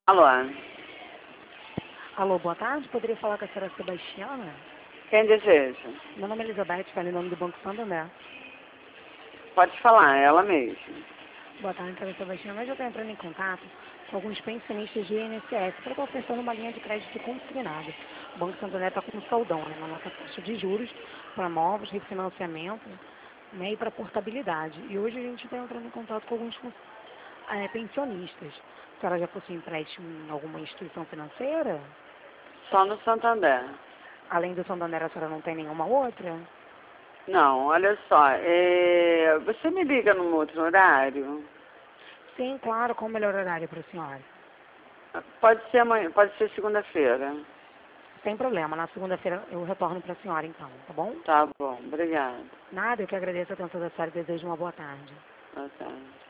Alô? Alô, boa tarde. Poderia falar com a senhora Sebastiana? Quem deseja? Meu nome é Elizabeth, falo em nome do Banco Santander. Pode falar, é ela mesma. Boa tarde, senhora Sebastiana. Hoje eu estou entrando em contato com alguns pensionistas de INSS para estar oferecendo uma linha de crédito consignada. O Banco Santander está com um saudão, né, na nossa taxa de juros para novos refinanciamentos, né, e para portabilidade. E hoje a gente está entrando em contato com alguns pensionistas. A senhora já possui empréstimo em alguma instituição financeira? Só no Santander. Além do Santander, a senhora não tem nenhuma outra? Não, olha só, você me liga num outro horário? Sim, claro. Qual o melhor horário para a senhora? Pode ser amanhã, pode ser segunda-feira. Sem problema. Na segunda-feira eu retorno para a senhora, então, tá bom? Tá bom, obrigada. Nada, eu que agradeço a atenção da senhora e desejo uma boa tarde. Boa tarde.